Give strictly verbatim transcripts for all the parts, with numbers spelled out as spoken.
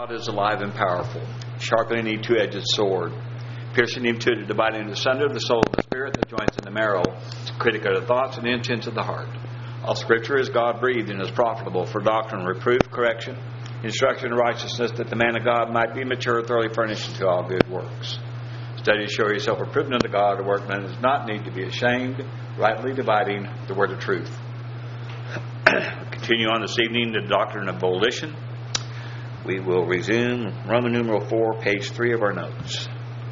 God is alive and powerful, sharper than any two-edged sword, piercing him to the dividing asunder of the soul of the spirit, the joints and the marrow, critic of the thoughts and the intents of the heart. All Scripture is God-breathed and is profitable for doctrine, reproof, correction, instruction in righteousness, that the man of God might be mature, thoroughly furnished unto all good works. Study to show yourself approved unto God, a workman does not need to be ashamed, rightly dividing the word of truth. Continue on this evening the doctrine of volition. We will resume Roman numeral four, page three of our notes.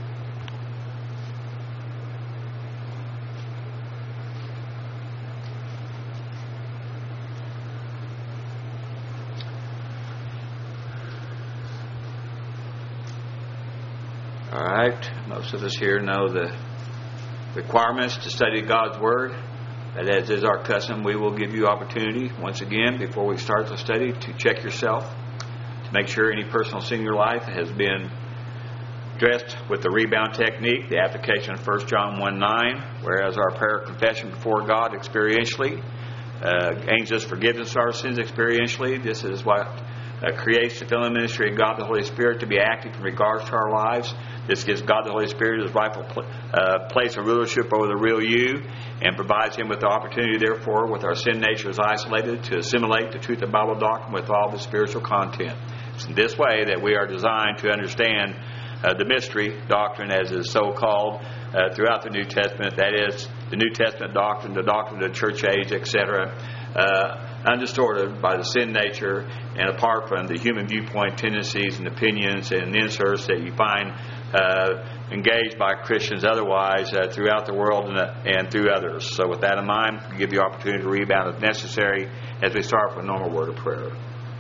All right, most of us here know the requirements to study God's Word. But as is our custom, we will give you opportunity, once again, before we start the study, to check yourself, to make sure any personal sin in your life has been addressed with the rebound technique, the application of First John one nine, whereas our prayer of confession before God experientially uh, gains us forgiveness of our sins experientially. This is what uh, creates the filling ministry of God the Holy Spirit to be active in regards to our lives. This gives God the Holy Spirit his rightful pl- uh, place of rulership over the real you, and provides him with the opportunity, therefore, with our sin nature is isolated, to assimilate the truth of Bible doctrine with all the spiritual content. It's in this way that we are designed to understand uh, the mystery doctrine, as is so called uh, throughout the New Testament. That is, the New Testament doctrine, the doctrine of the church age, et cetera, uh, undistorted by the sin nature and apart from the human viewpoint tendencies and opinions and inserts that you find uh, engaged by Christians otherwise uh, throughout the world and, uh, and through others. So with that in mind, we give you opportunity to rebound if necessary as we start with a normal word of prayer.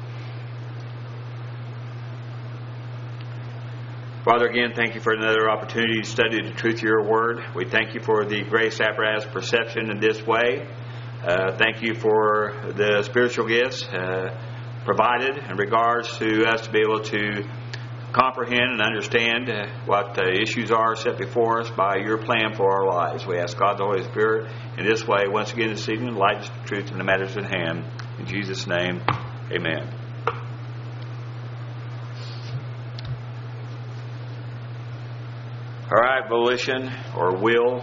Father, again, thank you for another opportunity to study the truth of your word. We thank you for the grace apparatus perception in this way. Uh, thank you for the spiritual gifts uh, provided in regards to us to be able to comprehend and understand uh, what uh, issues are set before us by your plan for our lives. We ask God the Holy Spirit in this way, once again this evening, enlighten us the truth in the matters in hand. In Jesus' name, amen. All right, volition or will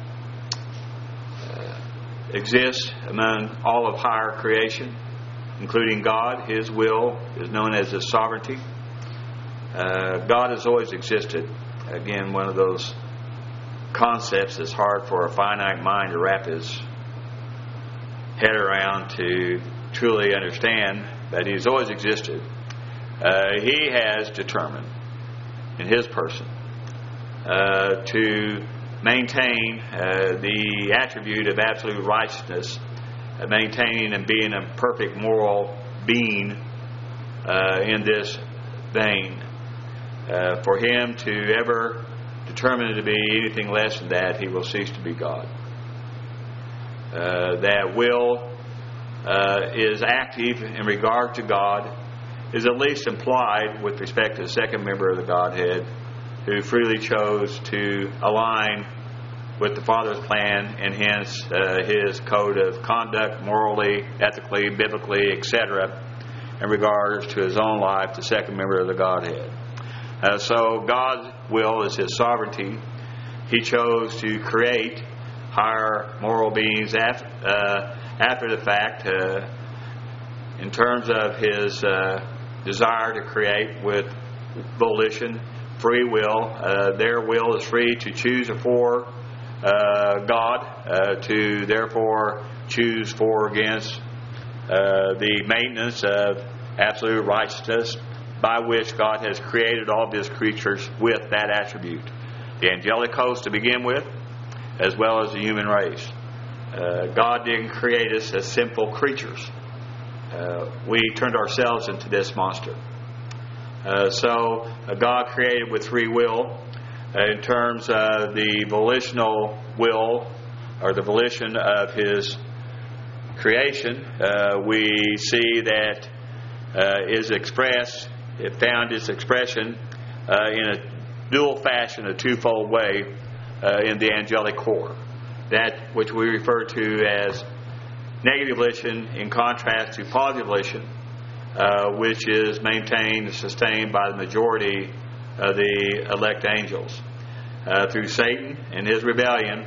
uh, exists among all of higher creation, including God. His will is known as His sovereignty. Uh, God has always existed. Again, one of those concepts that's hard for a finite mind to wrap his head around to truly understand, that He's always existed. Uh, he has determined in His person uh, to maintain uh, the attribute of absolute righteousness, uh, maintaining and being a perfect moral being uh, in this vein. Uh, for Him to ever determine to be anything less than that, He will cease to be God. Uh, that will uh, is active in regard to God, is at least implied with respect to the second member of the Godhead, who freely chose to align with the Father's plan, and hence uh, His code of conduct, morally, ethically, biblically, et cetera, in regards to His own life, the second member of the Godhead. Uh, so God's will is His sovereignty. He chose to create higher moral beings after, uh, after the fact, uh, in terms of His uh, desire to create with volition, free will. Uh, their will is free to choose for uh, God, uh, to therefore choose for against uh, the maintenance of absolute righteousness, by which God has created all of His creatures with that attribute. The angelic host to begin with, as well as the human race. Uh, God didn't create us as simple creatures. Uh, we turned ourselves into this monster. Uh, so uh, God created with free will. Uh, in terms of the volitional will, or the volition of His creation, uh, we see that uh, is expressed It found its expression uh, in a dual fashion, a twofold way, uh, in the angelic corps. That which we refer to as negative volition in contrast to positive volition uh, which is maintained and sustained by the majority of the elect angels. Uh, through Satan and his rebellion,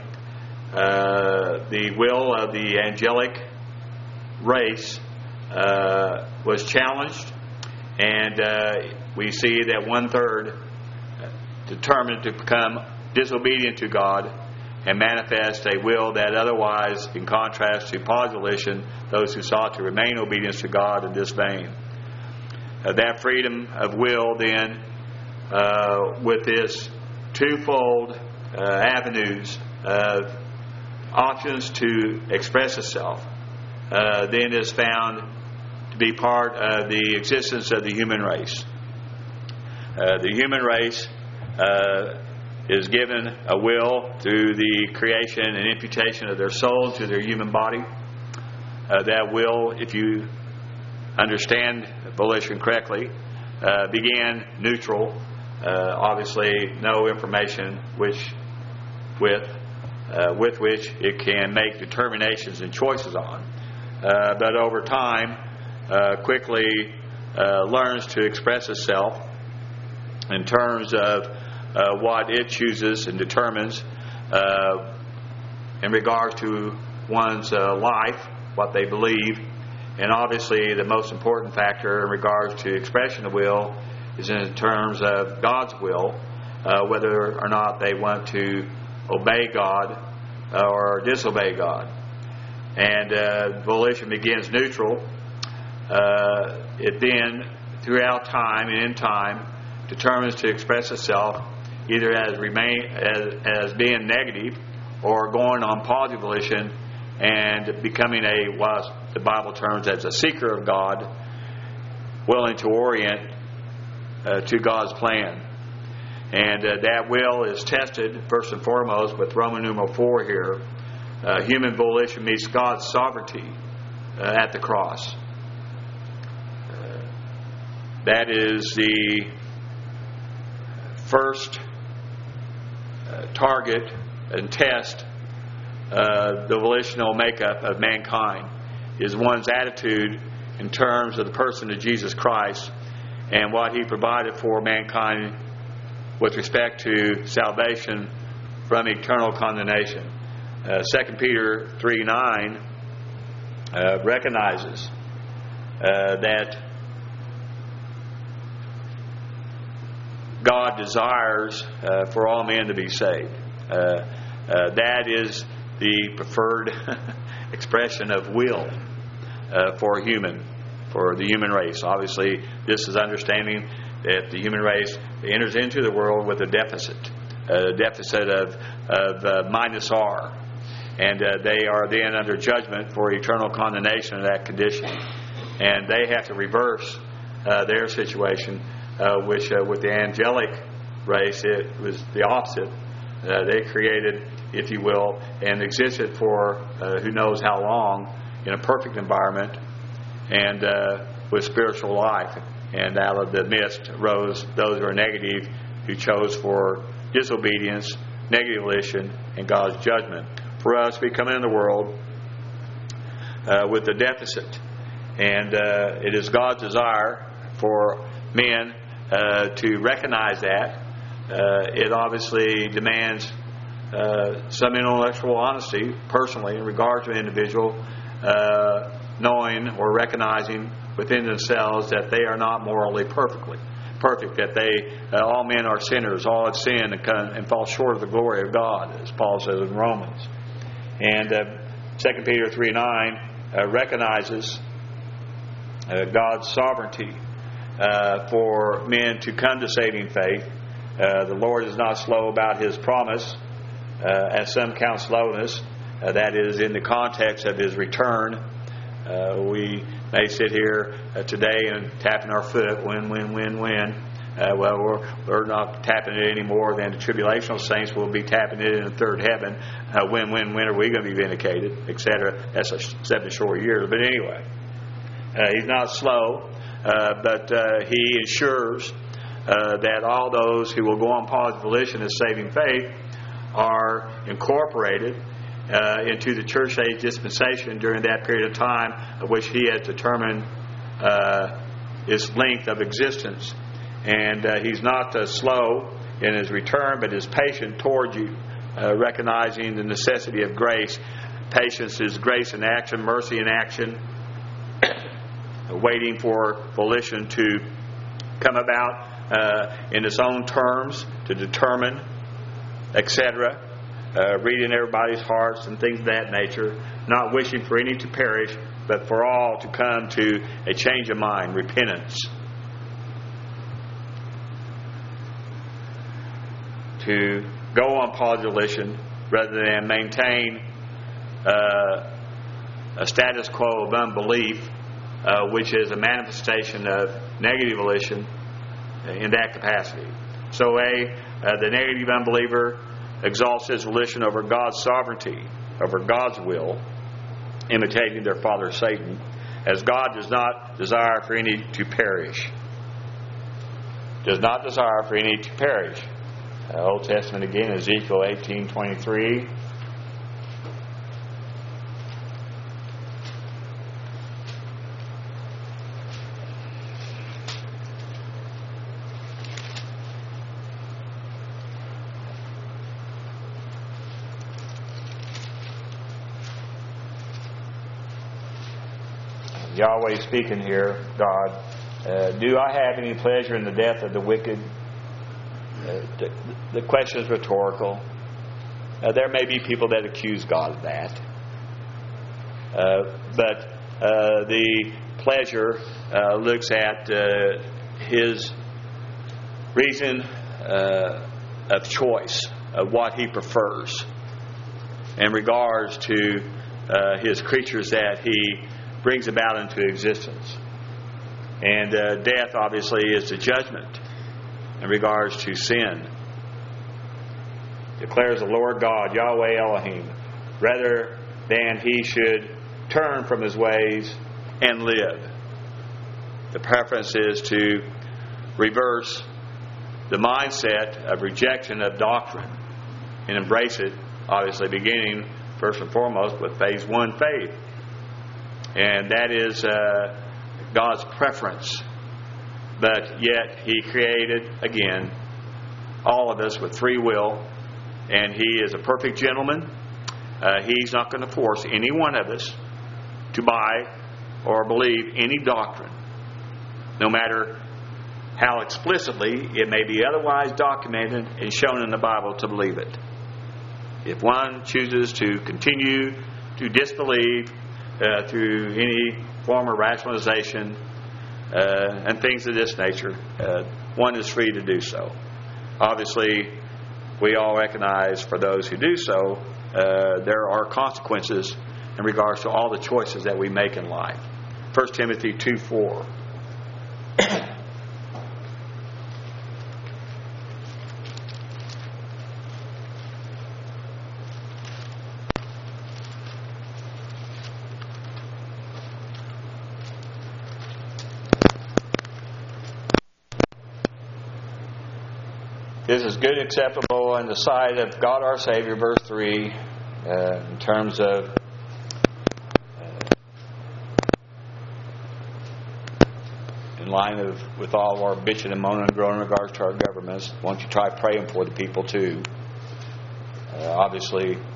uh, the will of the angelic race uh, was challenged, and uh, we see that one-third determined to become disobedient to God and manifest a will that otherwise, in contrast to positive volition, those who sought to remain obedient to God in this vein. Uh, that freedom of will then, uh, with this twofold uh, avenues of options to express itself, uh, then is found to be part of the existence of the human race. Uh, the human race uh, is given a will through the creation and imputation of their soul to their human body. Uh, that will, if you understand volition correctly, uh, began neutral. Uh, obviously, no information which, with uh, with which it can make determinations and choices on. Uh, but over time, uh, quickly uh, learns to express itself in terms of Uh, what it chooses and determines uh, in regards to one's uh, life, what they believe. And obviously the most important factor in regards to expression of will is in terms of God's will, uh, whether or not they want to obey God or disobey God. And uh, volition begins neutral. Uh, it then, throughout time and in time, determines to express itself either as remain as, as being negative or going on positive volition and becoming a, what the Bible terms as a seeker of God, willing to orient uh, to God's plan. And uh, that will is tested first and foremost with Roman numeral four here. Uh, human volition meets God's sovereignty uh, at the cross. Uh, that is the first Uh, target and test uh, the volitional makeup of mankind is one's attitude in terms of the person of Jesus Christ and what He provided for mankind with respect to salvation from eternal condemnation. Uh, Second Peter three nine uh, recognizes uh, that God desires uh, for all men to be saved. Uh, uh, that is the preferred expression of will uh, for human, for the human race. Obviously, this is understanding that the human race enters into the world with a deficit, a deficit of, of uh, minus R. And uh, they are then under judgment for eternal condemnation of that condition. And they have to reverse uh, their situation. Uh, which uh, with the angelic race, it was the opposite. Uh, they created, if you will, and existed for uh, who knows how long in a perfect environment and uh, with spiritual life. And out of the midst rose those who are negative, who chose for disobedience, negative volition, and God's judgment. For us, we come into the world uh, with a deficit. And uh, it is God's desire for men Uh, to recognize that. Uh, it obviously demands uh, some intellectual honesty personally in regard to an individual uh, knowing or recognizing within themselves that they are not morally perfectly perfect, that they uh, all men are sinners, all have sinned and, come, and fall short of the glory of God, as Paul says in Romans. And uh, Second Peter three nine uh, recognizes uh, God's sovereignty Uh, for men to come to saving faith. Uh, the Lord is not slow about His promise, uh, as some count slowness. Uh, that is in the context of His return. Uh, we may sit here uh, today and tapping our foot, when, when, when, when. Uh, well, we're, we're not tapping it any more than the tribulational saints will be tapping it in the third heaven. Uh, when, when, when are we going to be vindicated, et cetera. That's a seven short years. But anyway, uh, He's not slow. Uh, but uh, He ensures uh, that all those who will go on positive volition as saving faith are incorporated uh, into the church age dispensation during that period of time of which He has determined uh, his length of existence. And uh, He's not uh, slow in His return, but is patient toward you, uh, recognizing the necessity of grace. Patience is grace in action, mercy in action, waiting for volition to come about uh, in its own terms, to determine, et cetera. Uh, reading everybody's hearts and things of that nature, not wishing for any to perish, but for all to come to a change of mind, repentance. To go on Paul's volition rather than maintain uh, a status quo of unbelief, uh, which is a manifestation of negative volition in that capacity. So A, uh, the negative unbeliever exalts his volition over God's sovereignty, over God's will, imitating their father Satan, as God does not desire for any to perish. Does not desire for any to perish. Uh, Old Testament again, Ezekiel eighteen twenty-three. Yahweh speaking here, God, uh, do I have any pleasure in the death of the wicked? Uh, the, the question is rhetorical. Uh, there may be people that accuse God of that. Uh, but uh, the pleasure uh, looks at uh, His reason uh, of choice, of what He prefers in regards to uh, His creatures that He brings about into existence. And uh, death, obviously, is the judgment in regards to sin. Declares the Lord God, Yahweh Elohim, rather than he should turn from his ways and live. The preference is to reverse the mindset of rejection of doctrine and embrace it, obviously beginning first and foremost with phase one faith. And that is uh, God's preference. But yet He created, again, all of us with free will. And He is a perfect gentleman. Uh, he's not going to force any one of us to buy or believe any doctrine, no matter how explicitly it may be otherwise documented and shown in the Bible to believe it. If one chooses to continue to disbelieve uh, through any form of rationalization uh, and things of this nature, uh, one is free to do so. Obviously, we all recognize for those who do so, uh, there are consequences in regards to all the choices that we make in life. First Timothy two four. This is good, acceptable in the sight of God our Savior, verse three, uh, in terms of uh, in line of with all of our bitching and moaning and groaning in regards to our governments. Why don't you try praying for the people too? Uh, obviously, you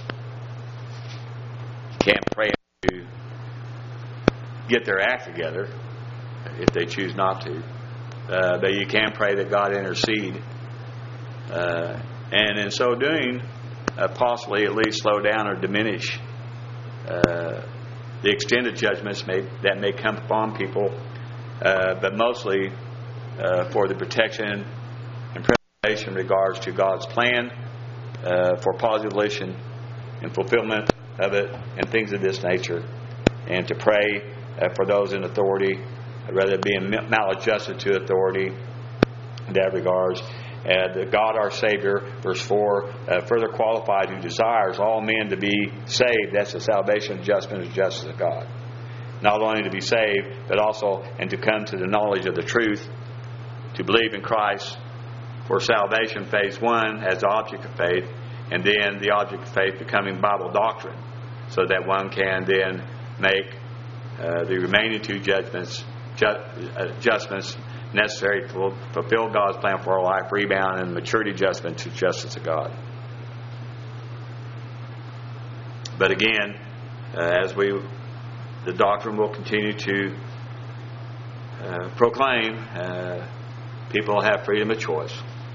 can't pray to get their act together if they choose not to. Uh, but you can pray that God intercede. Uh, and in so doing, uh, possibly at least slow down or diminish uh, the extended judgments may, that may come upon people, uh, but mostly uh, for the protection and preservation in regards to God's plan uh, for positive volition and fulfillment of it and things of this nature, and to pray uh, for those in authority, rather being maladjusted to authority in that regards. Uh, the God our Savior, verse four, uh, further qualified who desires all men to be saved. That's the salvation, judgment, and justice of God. Not only to be saved, but also and to come to the knowledge of the truth, to believe in Christ for salvation, phase one, as the object of faith, and then the object of faith becoming Bible doctrine, so that one can then make uh, the remaining two judgments adjustments necessary to fulfill God's plan for our life, rebound, and maturity adjustment to justice of God. But again, uh, as we, the doctrine will continue to uh, proclaim, uh, people have freedom of choice.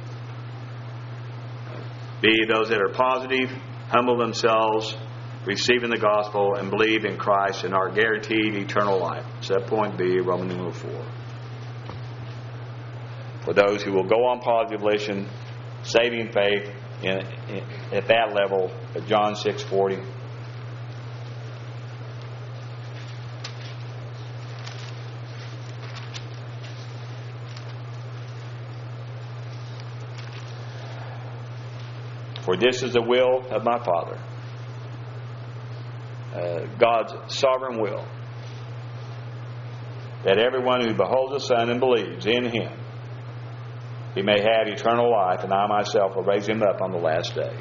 Be those that are positive, humble themselves, receiving the gospel, and believe in Christ and are guaranteed eternal life. Subpoint B, Roman numeral four. For those who will go on positive volition, saving faith in, in, at that level, at John six forty. For this is the will of my Father. Uh, God's sovereign will. That everyone who beholds the Son and believes in Him, he may have eternal life, and I myself will raise him up on the last day.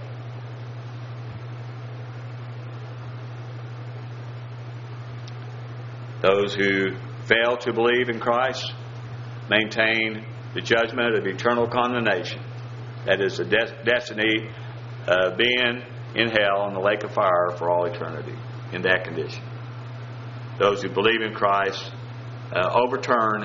Those who fail to believe in Christ maintain the judgment of eternal condemnation. That is the de- destiny of being in hell in the lake of fire for all eternity in that condition. Those who believe in Christ uh, overturn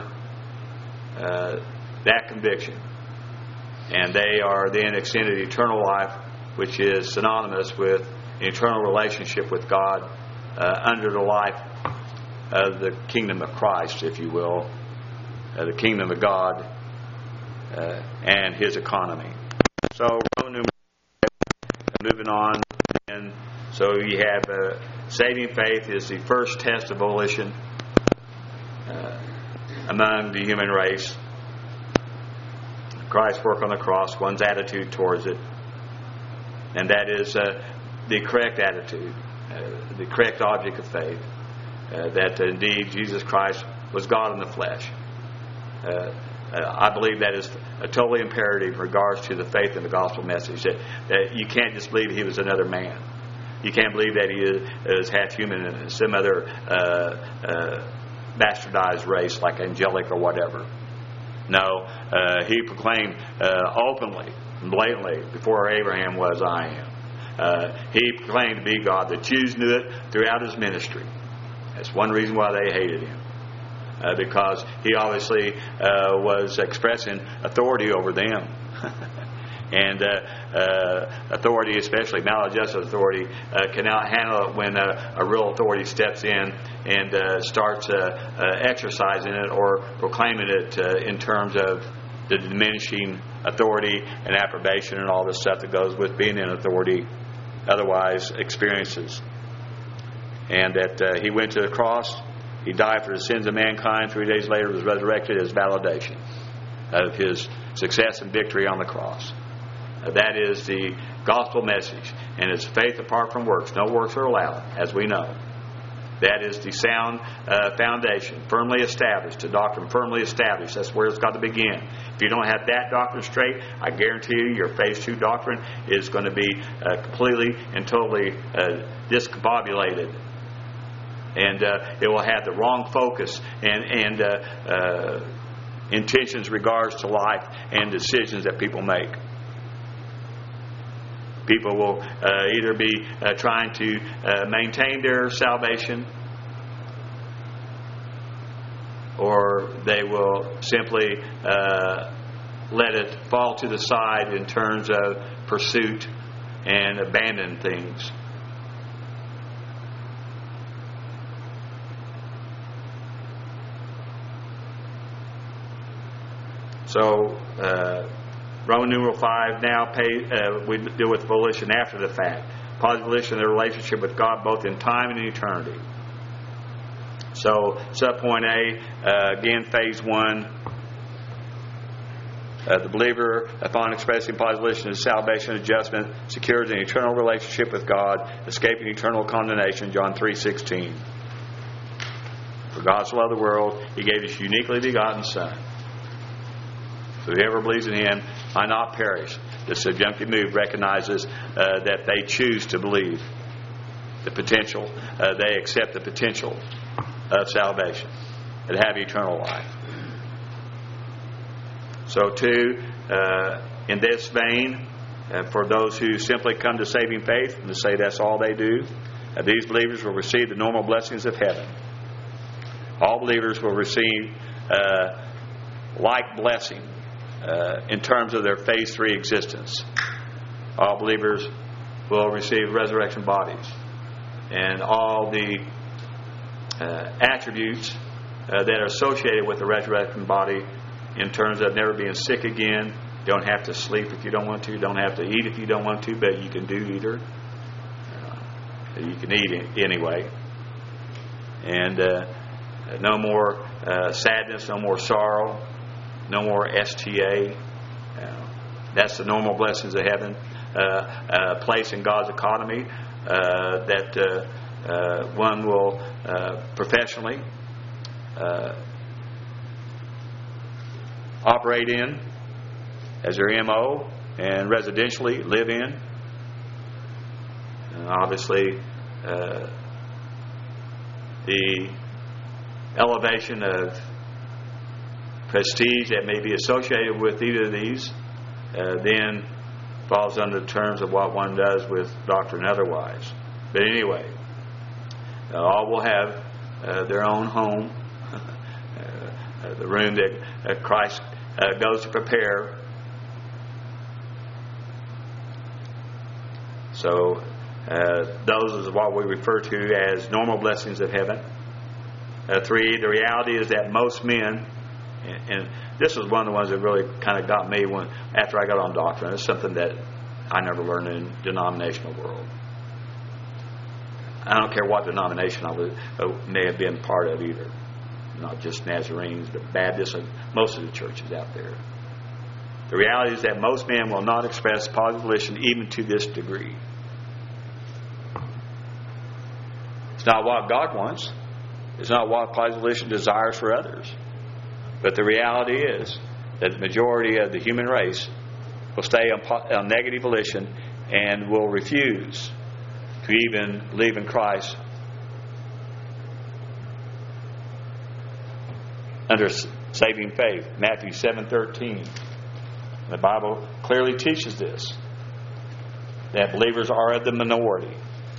uh, that conviction, and they are then extended eternal life, which is synonymous with an eternal relationship with God uh, under the life of the kingdom of Christ, if you will, uh, the kingdom of God uh, and His economy. So, moving on, and so you have uh, saving faith is the first test of volition uh, among the human race. Christ's work on the cross, one's attitude towards it, and that is uh, the correct attitude, uh, the correct object of faith, uh, that uh, indeed Jesus Christ was God in the flesh. Uh, Uh, I believe that is a totally imperative in regards to the faith in the gospel message. That, that you can't just believe he was another man. You can't believe that he is, is half human and some other uh, uh, bastardized race like angelic or whatever. No, uh, he proclaimed uh, openly and blatantly, before Abraham was, I am. Uh, he proclaimed to be God. The Jews knew it throughout his ministry. That's one reason why they hated him. Uh, because he obviously uh, was expressing authority over them. and uh, uh, authority, especially maladjusted authority, uh, cannot handle it when uh, a real authority steps in and uh, starts uh, uh, exercising it or proclaiming it uh, in terms of the diminishing authority and approbation and all the stuff that goes with being in authority, otherwise experiences. And that uh, he went to the cross. He died for the sins of mankind. Three days later was resurrected as validation of his success and victory on the cross. Uh, that is the gospel message. And it's faith apart from works. No works are allowed, as we know. That is the sound uh, foundation, firmly established, a doctrine firmly established. That's where it's got to begin. If you don't have that doctrine straight, I guarantee you your phase two doctrine is going to be uh, completely and totally uh, discombobulated. And uh, it will have the wrong focus and, and uh, uh, intentions regards to life and decisions that people make. People will uh, either be uh, trying to uh, maintain their salvation, or they will simply uh, let it fall to the side in terms of pursuit and abandon things. So, uh, Roman numeral five now pay, uh, we deal with volition after the fact. Positive volition, their relationship with God both in time and in eternity. So, subpoint A, uh, again, phase one. Uh, the believer, upon expressing positive volition of salvation adjustment, secures an eternal relationship with God, escaping eternal condemnation, John three sixteen. For God so loved the world, He gave His uniquely begotten Son. Whoever believes in Him might not perish. The subjunctive mood recognizes uh, that they choose to believe the potential. Uh, they accept the potential of salvation. that have eternal life. So too, uh, in this vein, uh, for those who simply come to saving faith and to say that's all they do, uh, these believers will receive the normal blessings of heaven. All believers will receive uh, like blessing uh, in terms of their phase three existence. All believers will receive resurrection bodies, and all the uh, attributes uh, that are associated with the resurrection body in terms of never being sick again. Don't have to sleep if you don't want to. Don't have to eat if you don't want to, but you can do either. Uh, you can eat anyway. And uh, no more uh, sadness, no more sorrow, no more S T A. Uh, that's the normal blessings of heaven. Uh, a place in God's economy uh, that uh, uh, one will uh, professionally uh, operate in as their M O and residentially live in. And obviously, uh, the elevation of prestige that may be associated with either of these uh, then falls under the terms of what one does with doctrine otherwise. But anyway, uh, all will have uh, their own home, uh, the room that uh, Christ uh, goes to prepare. So uh, those is what we refer to as normal blessings of heaven. Uh, three, the reality is that most men, and, and this was one of the ones that really kind of got me when after I got on doctrine. It's something that I never learned in the denominational world. I don't care what denomination I was, uh, may have been part of either. Not just Nazarenes, but Baptists and most of the churches out there. The reality is that most men will not express positive volition even to this degree. It's not what God wants. It's not what positive volition desires for others. But the reality is that the majority of the human race will stay on, on negative volition and will refuse to even believe in Christ under saving faith. Matthew seven thirteen. The Bible clearly teaches this, that believers are the minority.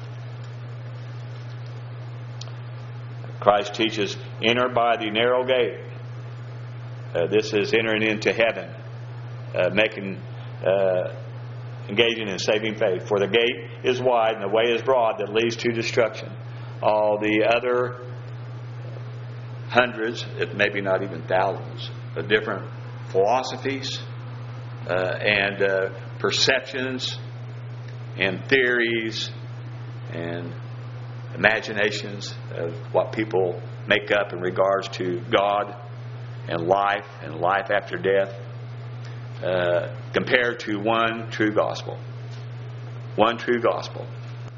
Christ teaches, enter by the narrow gate. Uh, this is entering into heaven, uh, making, uh, engaging in saving faith. For the gate is wide and the way is broad that leads to destruction. All the other hundreds, maybe not even thousands, of different philosophies uh, and uh, perceptions and theories and imaginations of what people make up in regards to God and life and life after death uh, compared to one true gospel. One true gospel.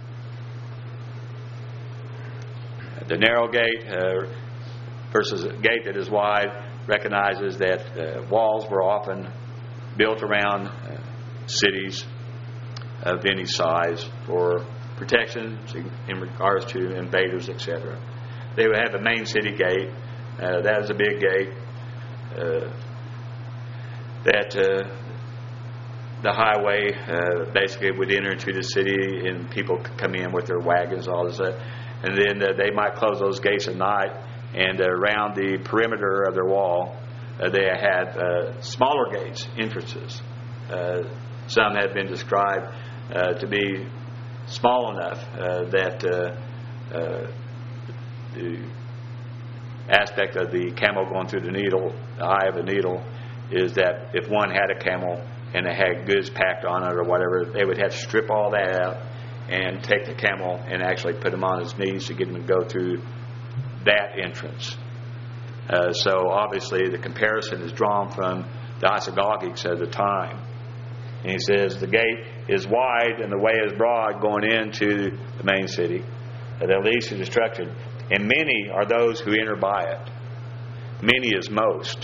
The narrow gate uh, versus a gate that is wide recognizes that uh, walls were often built around uh, cities of any size for protection in regards to invaders, et cetera. They would have a main city gate. Uh, that is a big gate uh, that uh, the highway uh, basically would enter into the city, and people could come in with their wagons, all this stuff. And then uh, they might close those gates at night, and uh, around the perimeter of their wall, uh, they had uh, smaller gates, entrances. Uh, some had been described uh, to be small enough uh, that uh, uh, the aspect of the camel going through the needle, the eye of a needle, is that if one had a camel and it had goods packed on it or whatever, they would have to strip all that out and take the camel and actually put him on his knees to get him to go through that entrance. Uh, so obviously the comparison is drawn from the isagogics of the time. And he says the gate is wide and the way is broad going into the main city that leads to destruction. And many are those who enter by it. Many is most.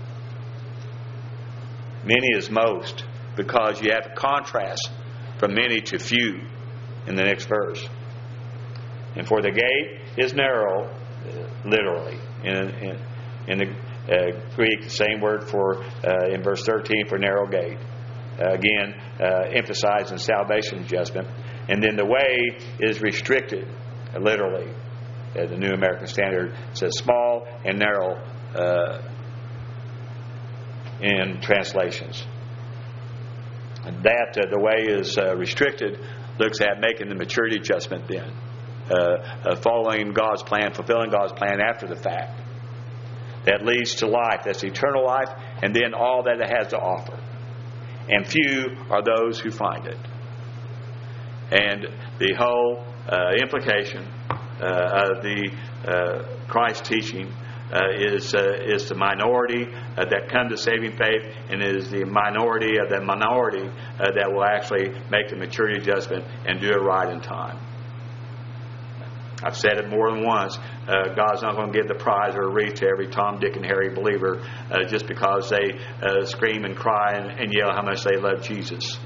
Many is most, because you have a contrast from many to few in the next verse. And for the gate is narrow, literally, in, in, In the uh, Greek, the same word for uh, in verse thirteen for narrow gate. Uh, again, uh, emphasizing salvation judgment. And then the way is restricted, uh, literally. Uh, the New American Standard says small and narrow uh, in translations. And that uh, the way is uh, restricted looks at making the maturity adjustment then. Uh, uh, following God's plan, fulfilling God's plan after the fact. That leads to life. That's eternal life, and then all that it has to offer. And few are those who find it. And the whole uh, implication uh, of the uh, Christ teaching uh, is uh, is the minority uh, that come to saving faith, and is the minority of the minority uh, that will actually make the maturity adjustment and do it right in time. I've said it more than once. Uh, God's not going to give the prize or a wreath to every Tom, Dick, and Harry believer uh, just because they uh, scream and cry and, and yell how much they love Jesus.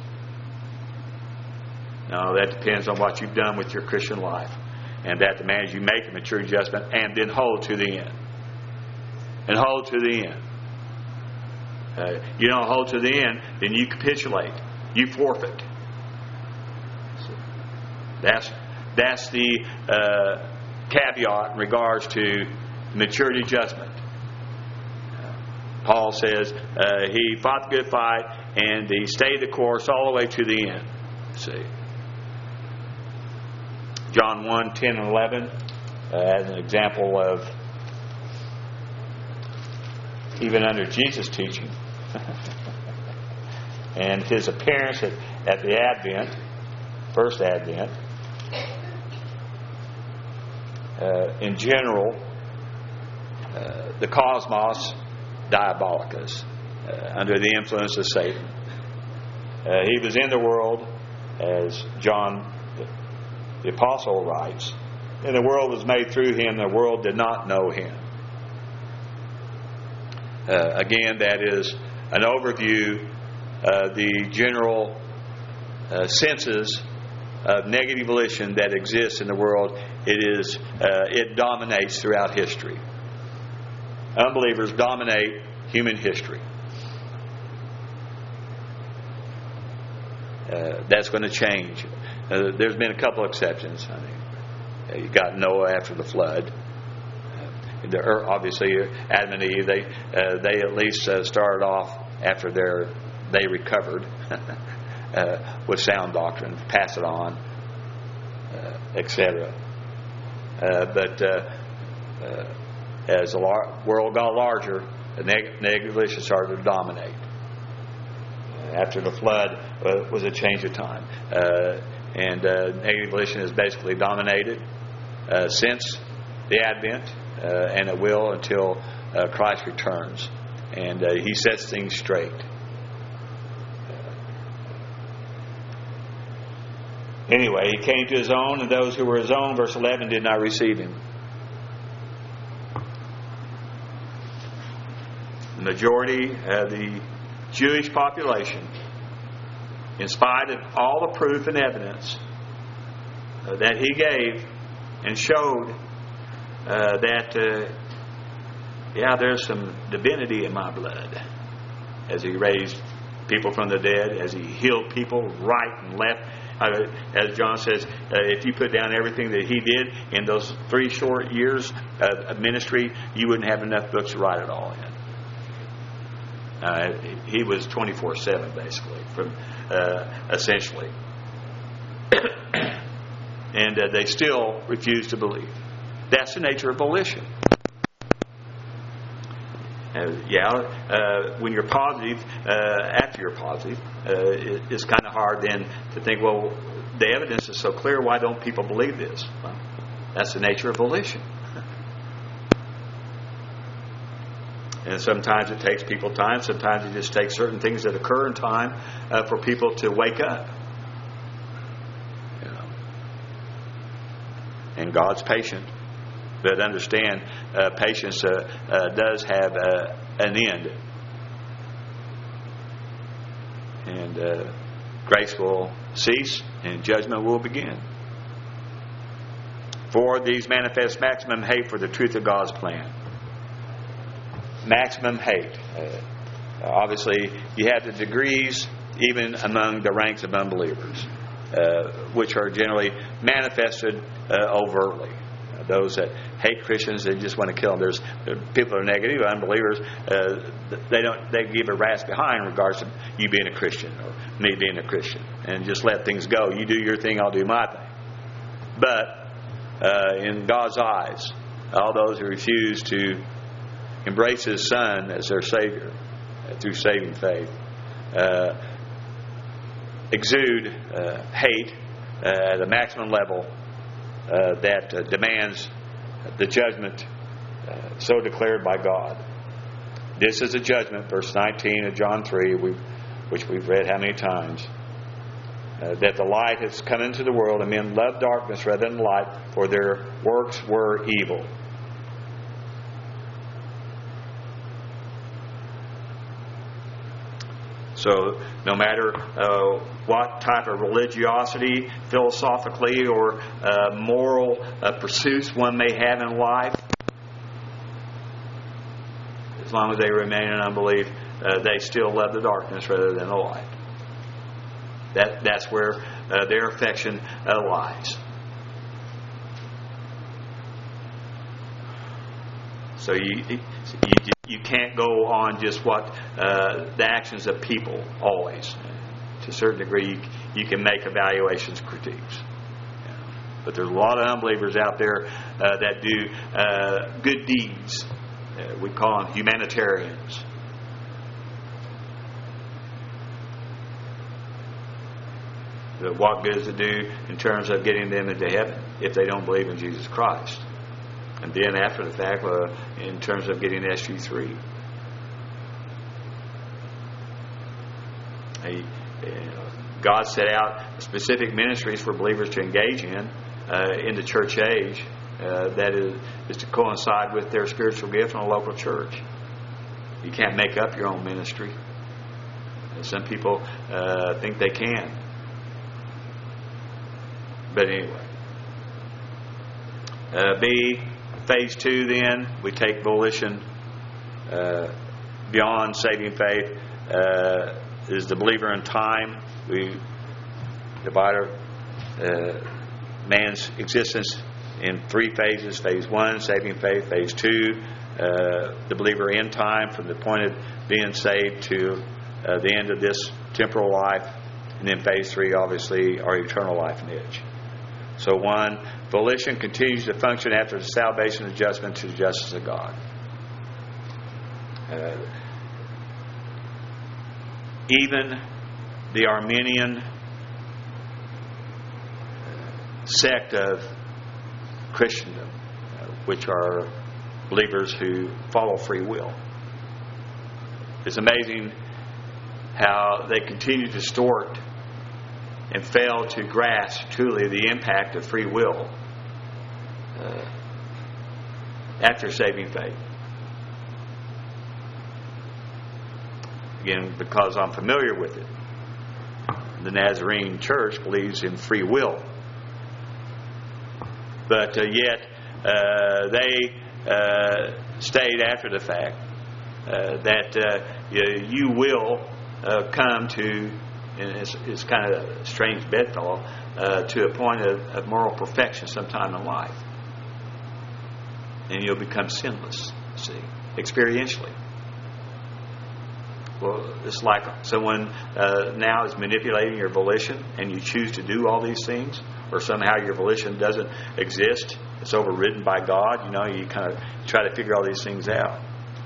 No, that depends on what you've done with your Christian life. And that demands you make a mature adjustment and then hold to the end. And hold to the end. Uh, you don't hold to the end, then you capitulate. You forfeit. So that's That's the uh, caveat in regards to maturity judgment. Paul says uh, he fought the good fight and he stayed the course all the way to the end. See, John one, ten and eleven uh, as an example of even under Jesus' teaching and his appearance at, at the Advent, first Advent. Uh, in general, uh, the cosmos diabolicus, uh, under the influence of Satan. Uh, he was in the world, as John the, the Apostle writes, and the world was made through him, the world did not know him. Uh, again, that is an overview of the general uh, senses of negative volition that exists in the world. It is uh, it dominates throughout history. Unbelievers dominate human history. Uh, that's going to change. Uh, there's been a couple of exceptions. I mean, uh, you got Noah after the flood. Uh, the, or obviously, Adam and Eve. They uh, they at least uh, started off after their they recovered uh, with sound doctrine, pass it on, uh, et cetera. Uh, but uh, uh, as the lar- world got larger, the neg- negative volition started to dominate. Uh, after the flood uh, was a change of time. Uh, and uh, negative volition has basically dominated uh, since the Advent, uh, and it will until uh, Christ returns. And uh, He sets things straight. Anyway, He came to His own, and those who were His own, verse eleven, did not receive Him. The majority of the Jewish population, in spite of all the proof and evidence uh, that He gave and showed uh, that, uh, yeah, there's some divinity in my blood, as He raised people from the dead, as He healed people right and left. Uh, as John says, uh, if you put down everything that He did in those three short years of, of ministry, you wouldn't have enough books to write it all in. Uh, he was twenty-four seven, basically, from uh, essentially. And uh, they still refuse to believe. That's the nature of volition. Uh, yeah, uh, when you're positive, uh, after you're positive, uh, it, it's kind of hard then to think, well, the evidence is so clear, why don't people believe this? Well, that's the nature of volition. And sometimes it takes people time. Sometimes it just takes certain things that occur in time uh, for people to wake up. You know. And God's patient. But understand, uh, patience uh, uh, does have uh, an end. And uh, grace will cease and judgment will begin. For these manifest maximum hate for the truth of God's plan. maximum hate. Uh, obviously, you have the degrees even among the ranks of unbelievers, uh, which are generally manifested uh, overtly. Uh, those that hate Christians, they just want to kill them. There's there, people that are negative, unbelievers. Uh, they don't. They give a rat's behind in regards to you being a Christian or me being a Christian, and just let things go. You do your thing, I'll do my thing. But uh, in God's eyes, all those who refuse to embrace His Son as their Savior uh, through saving faith uh, exude uh, hate uh, at a maximum level uh, that uh, demands the judgment uh, so declared by God. This is a judgment, verse nineteen of John three, we, which we've read how many times, uh, that the light has come into the world, and men love darkness rather than light, for their works were evil. So no matter uh, what type of religiosity, philosophically, or uh, moral uh, pursuits one may have in life, as long as they remain in unbelief, uh, they still love the darkness rather than the light. That that's where uh, their affection uh, lies. So you, you you can't go on just what uh, the actions of people always. To a certain degree, you, you can make evaluations, critiques. But there's a lot of unbelievers out there uh, that do uh, good deeds. Uh, we call them humanitarians. But what good does it do in terms of getting them into heaven if they don't believe in Jesus Christ? And then after the fact, uh, in terms of getting S G three. He, uh, God set out specific ministries for believers to engage in uh, in the church age uh, that is, is to coincide with their spiritual gift in a local church. You can't make up your own ministry. Some people uh, think they can. But anyway. Uh, B, phase two then, we take volition uh, beyond saving faith. Uh, is the believer in time. We divide our uh, man's existence in three phases. Phase one, saving faith. Phase two, uh, the believer in time, from the point of being saved to uh, the end of this temporal life. And then phase three, obviously, our eternal life and age. So one, volition continues to function after the salvation and adjustment to the justice of God. Uh, even the Arminian sect of Christendom, uh, which are believers who follow free will. It's amazing how they continue to distort and fail to grasp truly the impact of free will uh, after saving faith. Again, because I'm familiar with it. The Nazarene Church believes in free will. But uh, yet, uh, they uh, state after the fact uh, that uh, you, you will uh, come to, and it's, it's kind of a strange bedfellow, uh, to a point of, of moral perfection sometime in life. And you'll become sinless, see, experientially. Well, it's like someone uh, now is manipulating your volition and you choose to do all these things, or somehow your volition doesn't exist. It's overridden by God. You know, you kind of try to figure all these things out.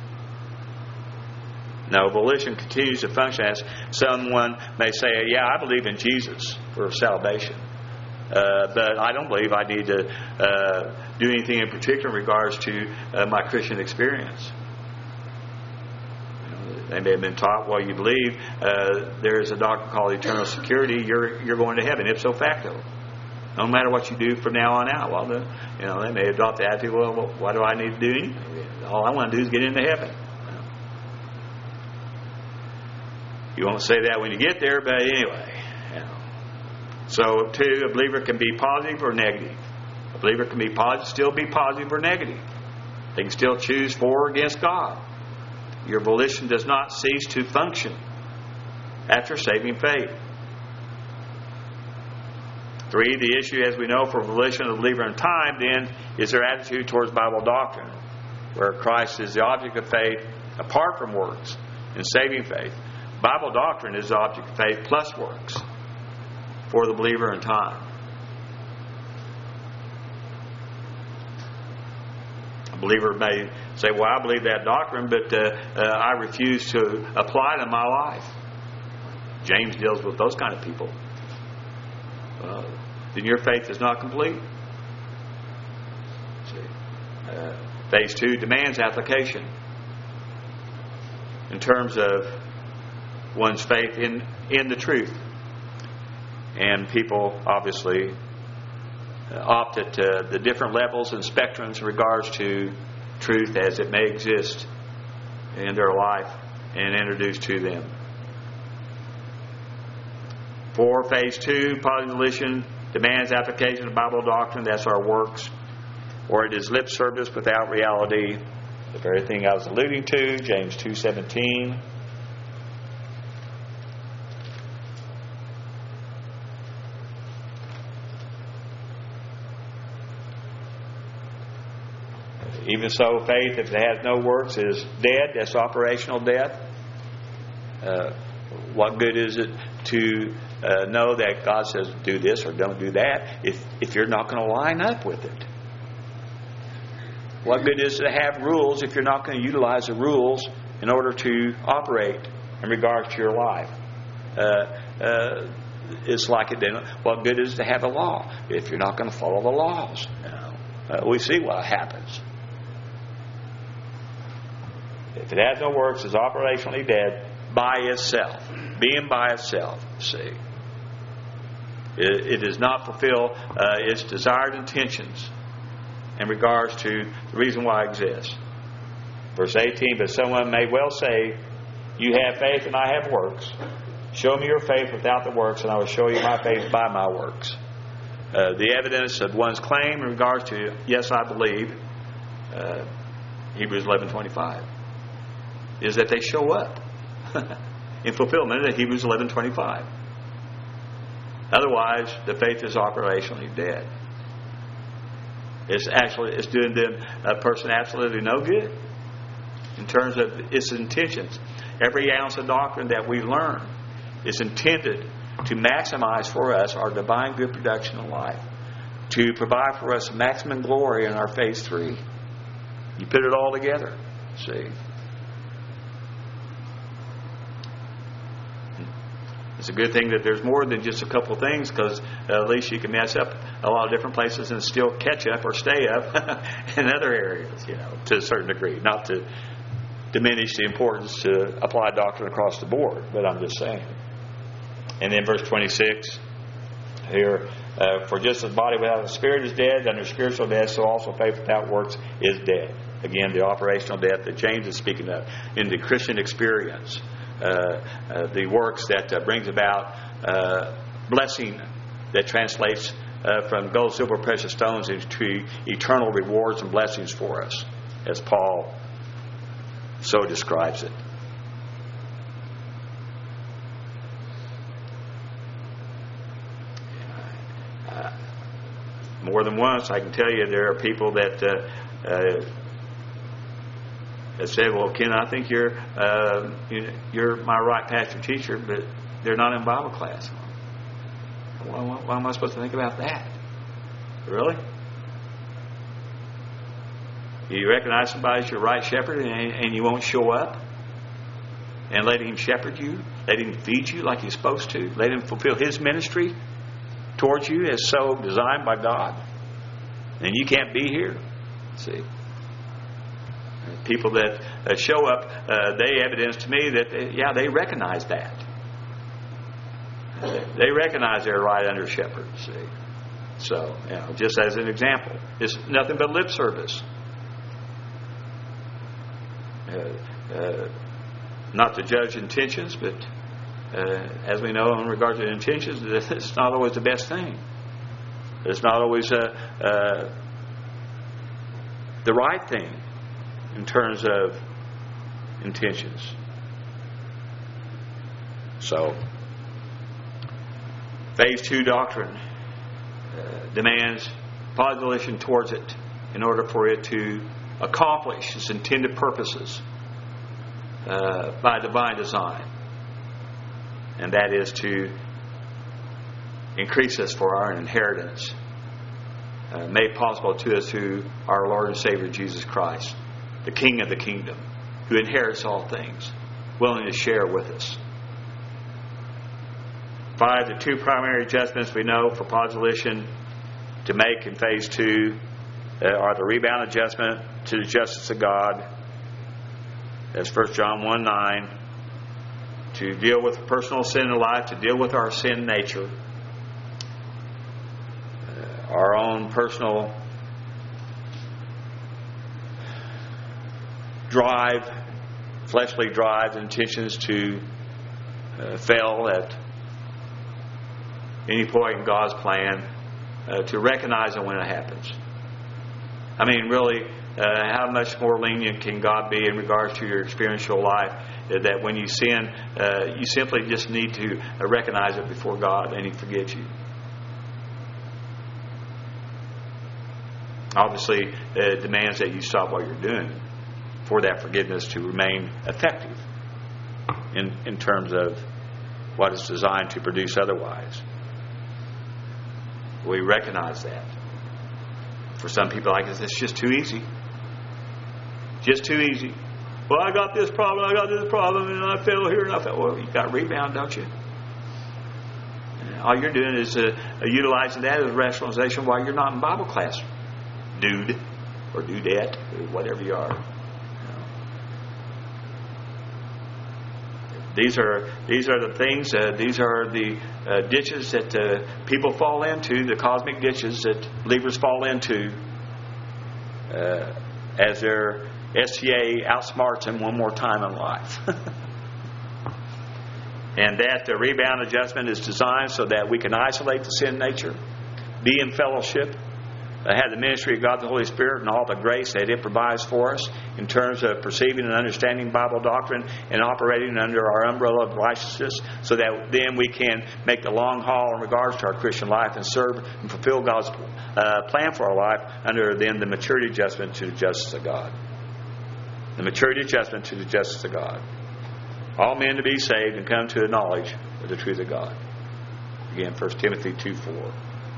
No, volition continues to function as someone may say, yeah, I believe in Jesus for salvation. Uh, but I don't believe I need to uh, do anything in particular in regards to uh, my Christian experience. They may have been taught, well, you believe uh, there is a doctrine called eternal security. You're you're going to heaven ipso facto, no matter what you do from now on out. Well, the, you know, they may adopt the attitude, well, well, why do I need to do anything? All I want to do is get into heaven. You won't say that when you get there, but anyway. You know. So, too, a believer can be positive or negative. A believer can be positive, still be positive or negative. They can still choose for or against God. your volition does not cease to function after saving faith. Three, the issue, as we know, for volition of the believer in time, then, is their attitude towards Bible doctrine, where Christ is the object of faith apart from works in saving faith. Bible doctrine is the object of faith plus works for the believer in time. A believer may say, well, I believe that doctrine, but uh, uh, I refuse to apply it in my life. James deals with those kind of people. Uh, then your faith is not complete. See, uh, phase two demands application in terms of one's faith in, in the truth. And people obviously uh, opt at uh, the different levels and spectrums in regards to truth as it may exist in their life and introduced to them. For phase two, positive volition demands application of Bible doctrine. That's our works. Or it is lip service without reality. The very thing I was alluding to, James two seventeen. Even so, faith, if it has no works, is dead. That's operational death. Uh, what good is it to uh, know that God says do this or don't do that if, if you're not going to line up with it? What good is it to have rules if you're not going to utilize the rules in order to operate in regards to your life? Uh, uh, it's like it. What good is it to have a law if you're not going to follow the laws? No. Uh, we see what happens. If it has no works, it's operationally dead by itself. Being by itself, see. It, it does not fulfill uh, its desired intentions in regards to the reason why it exists. Verse eighteen, but someone may well say, you have faith and I have works. Show me your faith without the works, and I will show you my faith by my works. Uh, the evidence of one's claim in regards to, yes, I believe, uh, Hebrews eleven twenty-five, is that they show up in fulfillment of Hebrews eleven twenty-five. Otherwise, the faith is operationally dead. It's actually it's doing a person absolutely no good in terms of its intentions. Every ounce of doctrine that we learn is intended to maximize for us our divine good production in life, to provide for us maximum glory in our phase three. You put it all together, see. It's a good thing that there's more than just a couple of things, because uh, at least you can mess up a lot of different places and still catch up or stay up in other areas, you know, to a certain degree. Not to diminish the importance to apply doctrine across the board, but I'm just saying. And then verse twenty-six here, uh, for just as the body without the spirit is dead, under spiritual death, so also faith without works is dead. Again, the operational death that James is speaking of in the Christian experience. Uh, uh, the works that uh, brings about uh, blessing that translates uh, from gold, silver, precious stones into eternal rewards and blessings for us, as Paul so describes it. Uh, more than once, I can tell you, there are people that uh, uh, that said, well, Ken, I think you're uh, you're my right pastor teacher, but they're not in Bible class. Well, what, what am I supposed to think about that? Really? You recognize somebody as your right shepherd and, and you won't show up and let him shepherd you, let him feed you like he's supposed to, let him fulfill his ministry towards you as so designed by God, and you can't be here. See? People that uh, show up, uh, they evidence to me that, they, yeah, they recognize that. They recognize they're right under shepherd, see. So, you know, just as an example, it's nothing but lip service. Uh, uh, not to judge intentions, but uh, as we know in regard to intentions, it's not always the best thing. It's not always uh, uh, the right thing in terms of intentions. So, phase two doctrine uh, demands positive towards it in order for it to accomplish its intended purposes uh, by divine design. And that is to increase us for our inheritance, uh, made possible to us through our Lord and Savior Jesus Christ, the King of the kingdom, who inherits all things, willing to share with us. Five, the two primary adjustments we know for position to make in phase two uh, are the rebound adjustment to the justice of God. That's First John one nine. To deal with personal sin in life, to deal with our sin nature, uh, our own personal drive, fleshly drive, intentions to uh, fail at any point in God's plan, uh, to recognize it when it happens. I mean, really, uh, how much more lenient can God be in regards to your experiential life? Uh, that when you sin, uh, you simply just need to uh, recognize it before God, and He forgives you. Obviously, uh, it demands that you stop what you're doing for that forgiveness to remain effective in, in terms of what it's designed to produce otherwise. We recognize that. For some people like this, it's just too easy. Just too easy. Well, I got this problem, I got this problem, and I fell here, and I fell. Well, you got to rebound, don't you? All you're doing is uh, utilizing that as rationalization while you're not in Bible class, dude, or dudette, or whatever you are. These are these are the things. Uh, these are the uh, ditches that uh, people fall into, the cosmic ditches that believers fall into, uh, as their S T A outsmarts them one more time in life. And that the rebound adjustment is designed so that we can isolate the sin nature, be in fellowship, have the ministry of God the Holy Spirit and all the grace that it provides for us in terms of perceiving and understanding Bible doctrine and operating under our umbrella of righteousness, so that then we can make the long haul in regards to our Christian life and serve and fulfill God's uh, plan for our life under then the maturity adjustment to the justice of God. The maturity adjustment to the justice of God. All men to be saved and come to a knowledge of the truth of God. Again, First Timothy two four.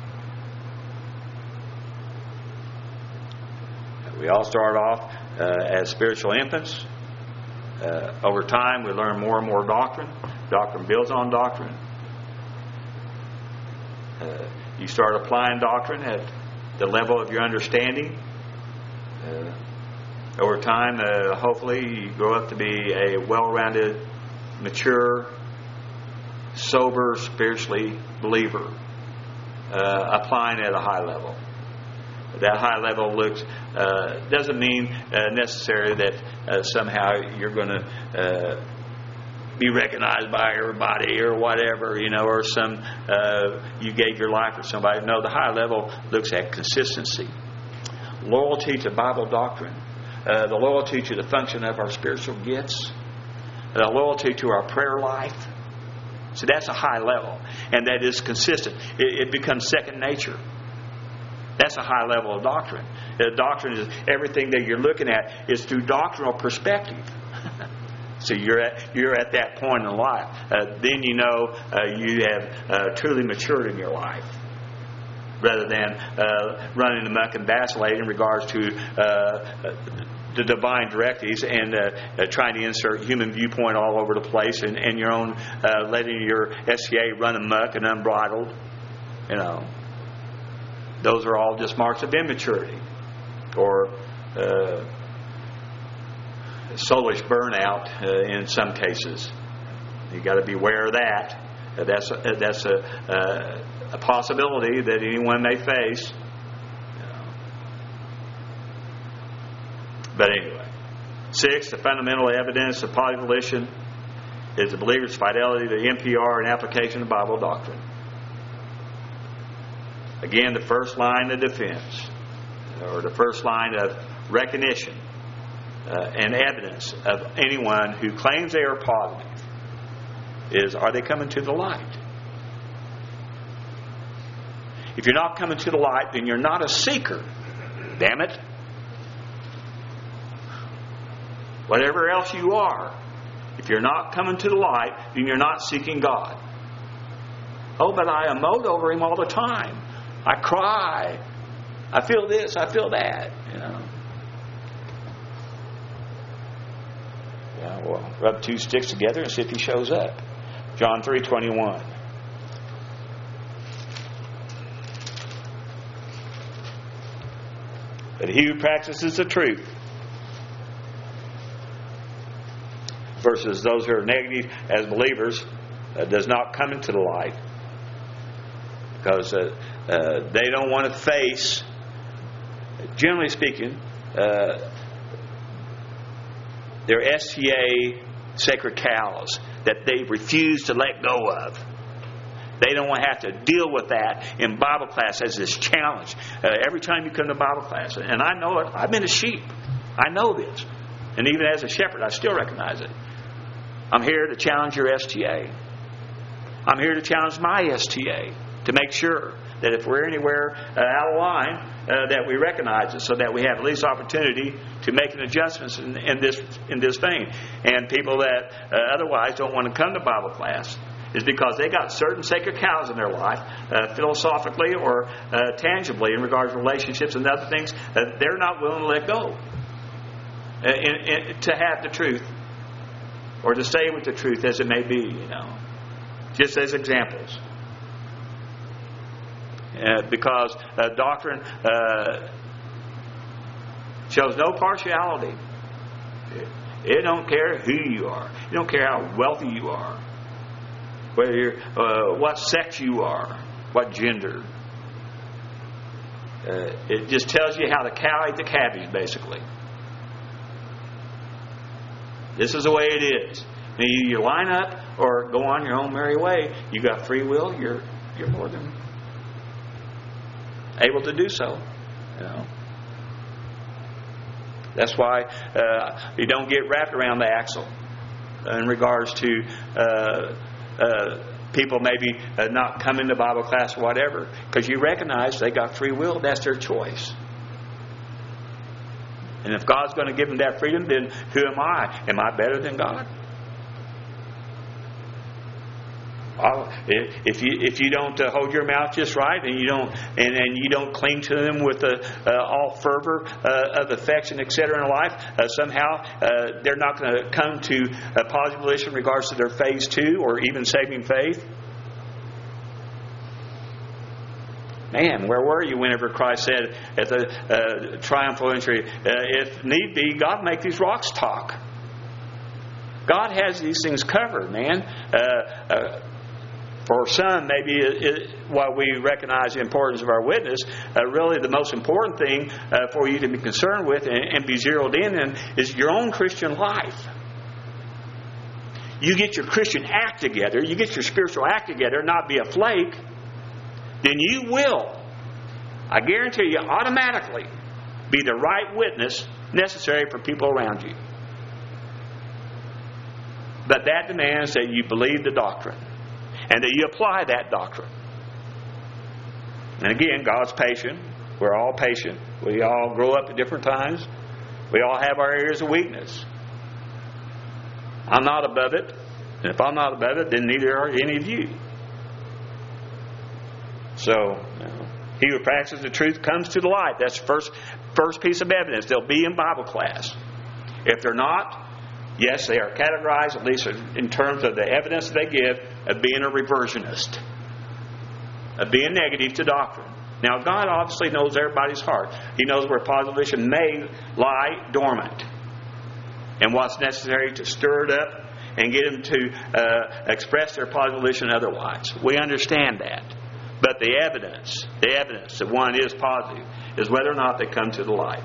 We all start off uh, as spiritual infants. Uh, over time, we learn more and more doctrine. Doctrine builds on doctrine. Uh, you start applying doctrine at the level of your understanding. Uh, over time, uh, hopefully, you grow up to be a well-rounded, mature, sober, spiritually believer, uh, applying at a high level. That high level looks uh, doesn't mean uh, necessarily that uh, somehow you're going to uh, be recognized by everybody or whatever, you know, or some uh, you gave your life for somebody. No, the high level looks at consistency, loyalty to Bible doctrine, uh, the loyalty to the function of our spiritual gifts, the loyalty to our prayer life. So that's a high level, and that is consistent. It, it becomes second nature. That's a high level of doctrine. The doctrine is everything that you're looking at is through doctrinal perspective. So you're at you're at that point in life. Uh, then you know uh, you have uh, truly matured in your life, rather than uh, running amok and vacillating in regards to uh, the divine directives and uh, uh, trying to insert human viewpoint all over the place, and, and your own uh, letting your S C A run amok and unbridled. You know. Those are all just marks of immaturity or uh, soulish burnout uh, in some cases. You've got to be aware of that. Uh, that's a, that's a, uh, a possibility that anyone may face. But anyway. Six, the fundamental evidence of positive volition is the believer's fidelity to N P R and application of Bible doctrine. Again, the first line of defense, or the first line of recognition, uh, and evidence of anyone who claims they are positive is, are they coming to the light? If you're not coming to the light, then you're not a seeker. Damn it. Whatever else you are, if you're not coming to the light, then you're not seeking God. Oh, but I emote over Him all the time. I cry. I feel this, I feel that. You know. Yeah, well, rub two sticks together and see if He shows up. John three twenty-one. But he who practices the truth versus those who are negative as believers uh, does not come into the light, because uh, uh, they don't want to face, generally speaking, uh, their S T A sacred cows that they refuse to let go of. They don't want to have to deal with that in Bible class as this challenge. Uh, every time you come to Bible class, and I know it, I've been a sheep. I know this. And even as a shepherd, I still recognize it. I'm here to challenge your S T A. I'm here to challenge my S T A to make sure that if we're anywhere uh, out of line, uh, that we recognize it, so that we have at least opportunity to make an adjustments in, in this in this thing. And people that uh, otherwise don't want to come to Bible class is because they got certain sacred cows in their life, uh, philosophically or uh, tangibly in regards to relationships and other things that they're not willing to let go uh, in, in, to have the truth or to stay with the truth as it may be, you know, just as examples. Uh, because uh, doctrine uh, shows no partiality. It, it don't care who you are. It don't care how wealthy you are. Whether you're, uh, what sex you are, what gender. Uh, it just tells you how the cow ate the cabbage, basically. This is the way it is. And you, you line up or go on your own merry way. You got free will. You're you're more than able to do so. You know. That's why uh, you don't get wrapped around the axle in regards to uh, uh, people maybe uh, not coming to Bible class or whatever, because you recognize they got free will. That's their choice. And if God's going to give them that freedom, then who am I? Am I better than God? I'll, if you if you don't uh, hold your mouth just right, and you don't and, and you don't cling to them with uh, uh, all fervor uh, of affection, et cetera, in life, uh, somehow uh, they're not going to come to a positive volition in regards to their phase two or even saving faith. Man, where were you whenever Christ said at the uh, triumphal entry, uh, if need be, God make these rocks talk? God has these things covered, man. Uh, uh, for some, maybe it, it, while we recognize the importance of our witness, uh, really the most important thing uh, for you to be concerned with and, and be zeroed in on is your own Christian life. You get your Christian act together, you get your spiritual act together, not be a flake, then you will, I guarantee you, automatically be the right witness necessary for people around you. But that demands that you believe the doctrine and that you apply that doctrine. And again, God's patient. We're all patient. We all grow up at different times. We all have our areas of weakness. I'm not above it. And if I'm not above it, then neither are any of you. So, you know, he who practices the truth comes to the light. That's the first, first piece of evidence. They'll be in Bible class. If they're not, yes, they are categorized, at least in terms of the evidence they give, of being a reversionist, of being negative to doctrine. Now, God obviously knows everybody's heart. He knows where positive volition may lie dormant and what's necessary to stir it up and get them to uh, express their positive volition otherwise. We understand that. But the evidence, the evidence that one is positive, is whether or not they come to the light.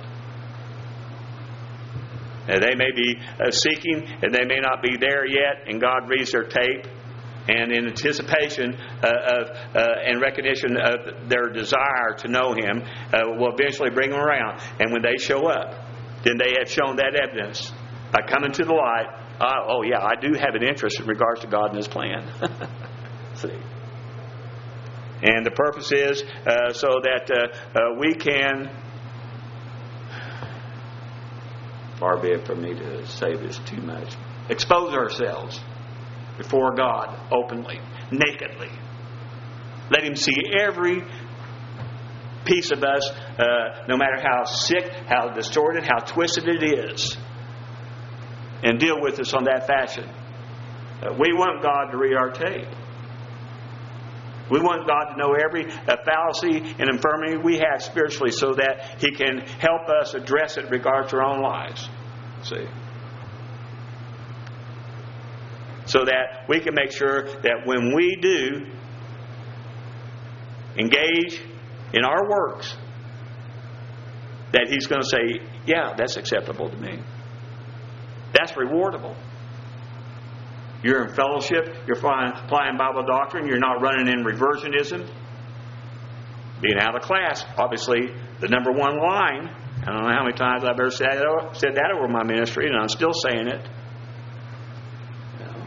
And they may be uh, seeking, and they may not be there yet, and God reads their tape, and in anticipation uh, of uh, and recognition of their desire to know Him, uh, will eventually bring them around. And when they show up, then they have shown that evidence by coming to the light. Uh, oh yeah, I do have an interest in regards to God and His plan. See, and the purpose is uh, so that uh, uh, we can. Far be it from me to say this too much. Expose ourselves before God openly, nakedly. Let Him see every piece of us, uh, no matter how sick, how distorted, how twisted it is, and deal with us on that fashion. Uh, we want God to read our tape. We want God to know every uh, fallacy and infirmity we have spiritually so that He can help us address it in regard to our own lives. See? So that we can make sure that when we do engage in our works, that He's going to say, yeah, that's acceptable to me. That's rewardable. You're in fellowship. You're applying Bible doctrine. You're not running in reversionism. Being out of class. Obviously, the number one line. I don't know how many times I've ever said that, said that over my ministry, and I'm still saying it. You know.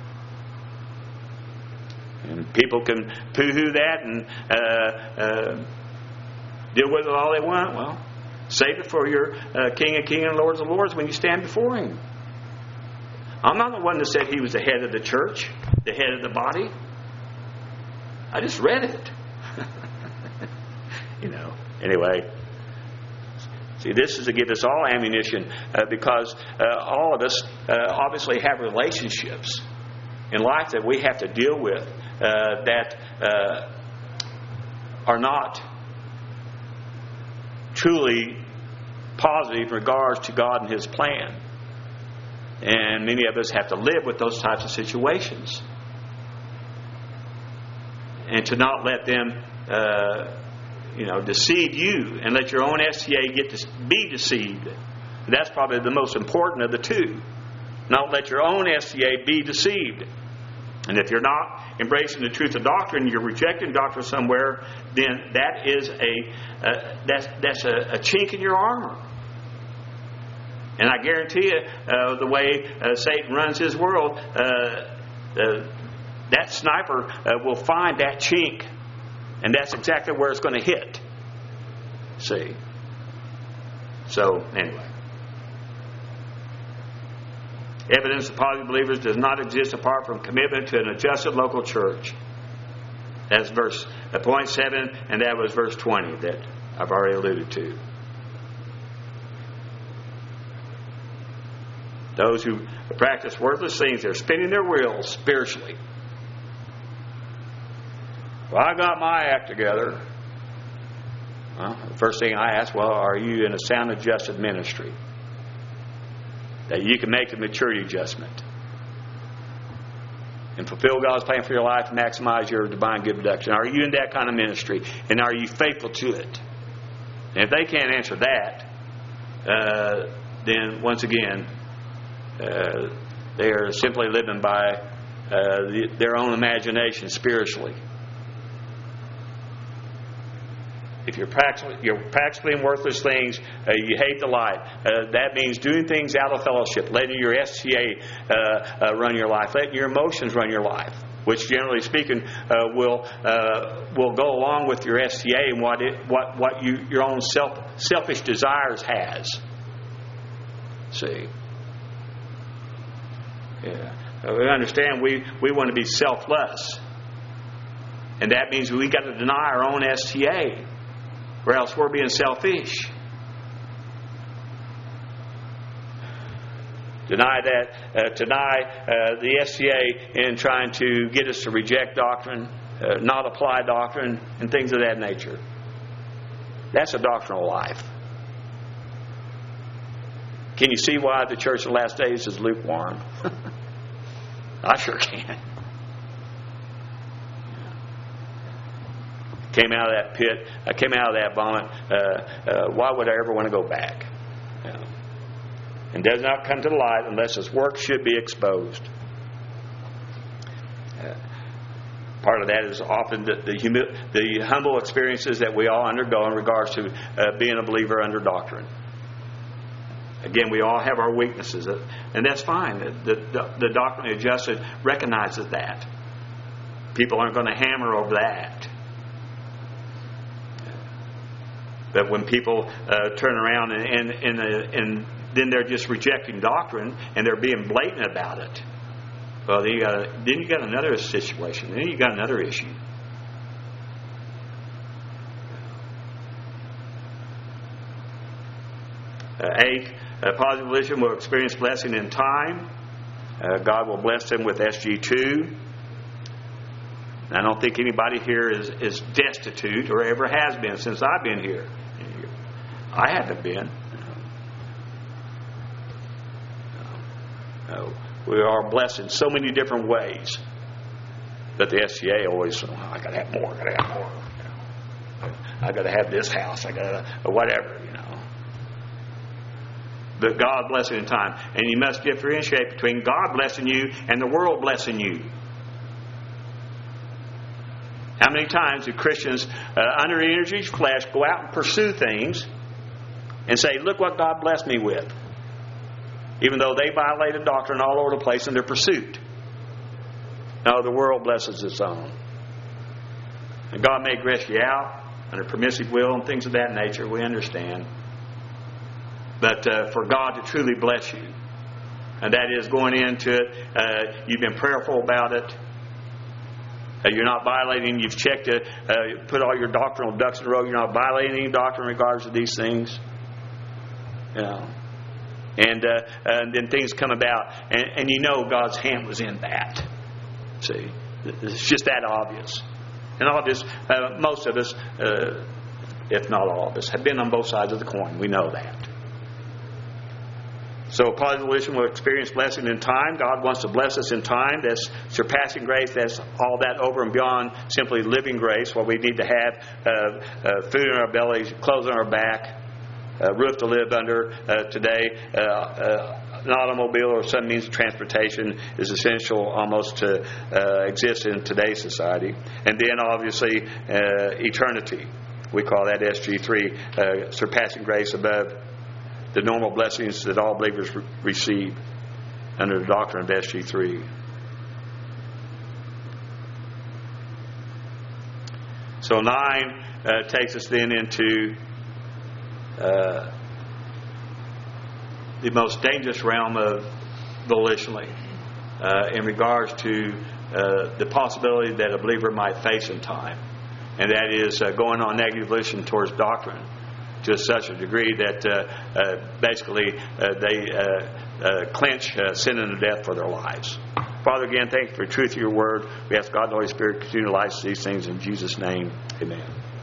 And people can poo-hoo that and uh, uh, deal with it all they want. Well, save it for your uh, King of Kings and Lord of Lords when you stand before Him. I'm not the one that said He was the head of the church, the head of the body. I just read it. You know. Anyway. See, this is to give us all ammunition uh, because uh, all of us uh, obviously have relationships in life that we have to deal with uh, that uh, are not truly positive in regards to God and His plan. And many of us have to live with those types of situations. And to not let them, uh, you know, deceive you and let your own S T A get to be deceived. That's probably the most important of the two. Not let your own S T A be deceived. And if you're not embracing the truth of doctrine, you're rejecting doctrine somewhere, then that is a uh, that's that's a, a chink in your armor. And I guarantee you, uh, the way uh, Satan runs his world, uh, uh, that sniper uh, will find that chink. And that's exactly where it's going to hit. See? So, anyway. Evidence of positive believers does not exist apart from commitment to an adjusted local church. That's verse uh, point seven, and that was verse twenty that I've already alluded to. Those who practice worthless things, they're spinning their wheels spiritually. Well, I got my act together. Well, the first thing I ask, well, are you in a sound adjusted ministry? That you can make the maturity adjustment and fulfill God's plan for your life and maximize your divine good production. Are you in that kind of ministry? And are you faithful to it? And if they can't answer that, uh, then once again, uh, they are simply living by uh, the, their own imagination spiritually. If you're practically, you're practically worthless things, uh, you hate the light. Uh, that means doing things out of fellowship, letting your S T A uh, uh, run your life, letting your emotions run your life, which generally speaking uh, will uh, will go along with your S T A and what it what what you your own self selfish desires has. See, yeah, we understand we we want to be selfless, and that means we got to deny our own S T A. Or else we're being selfish. Deny that, uh, deny uh, the S T A in trying to get us to reject doctrine, uh, not apply doctrine, and things of that nature. That's a doctrinal life. Can you see why the church of the last days is lukewarm? I sure can. Came out of that pit, I came out of that vomit. Uh, uh, why would I ever want to go back? You know, and does not come to the light unless his work should be exposed. Uh, part of that is often the, the, humi- the humble experiences that we all undergo in regards to uh, being a believer under doctrine. Again, we all have our weaknesses, and that's fine. The, the, the doctrinally adjusted recognizes that. People aren't going to hammer over that. But when people uh, turn around and and, and, uh, and then they're just rejecting doctrine and they're being blatant about it, well, then you got a, then you got another situation. Then you got another issue. Uh, eight, a positive volition will experience blessing in time. Uh, God will bless them with S G two. I don't think anybody here is, is destitute or ever has been since I've been here. I haven't been. No. We are blessed in so many different ways. But the S G A always, oh, I got to have more, I got to have more. You know. I got to have this house, I got to, or whatever, you know. But God blessing in time. And you must differentiate between God blessing you and the world blessing you. How many times do Christians, uh, under the energy of flesh, go out and pursue things and say, look what God blessed me with? Even though they violated doctrine all over the place in their pursuit. No, the world blesses its own. And God may grace you out under permissive will and things of that nature. We understand. But uh, for God to truly bless you, and that is going into it, uh, you've been prayerful about it. Uh, you're not violating. You've checked it. Uh, put all your doctrinal ducks in a row. You're not violating any doctrine in regards to these things. You know. And, uh, and then things come about, and, and you know God's hand was in that. See, it's just that obvious. And all this, uh, most of us, uh, if not all of us, have been on both sides of the coin. We know that. So positive volition will experience blessing in time. God wants to bless us in time. That's surpassing grace. That's all that over and beyond simply living grace. What we need to have, uh, uh, food in our bellies, clothes on our back, a roof to live under uh, today. Uh, uh, an automobile or some means of transportation is essential almost to uh, exist in today's society. And then obviously uh, eternity. We call that S G three, uh, surpassing grace above the normal blessings that all believers re- receive under the doctrine of S G three. So nine uh, takes us then into uh, the most dangerous realm of volitionally uh, in regards to uh, the possibility that a believer might face in time. And that is uh, going on negative volition towards doctrine to such a degree that uh, uh, basically uh, they uh, uh, clinch uh, sin and death for their lives. Father, again, thank you for the truth of your word. We ask God and the Holy Spirit to continue to light these things in Jesus' name. Amen.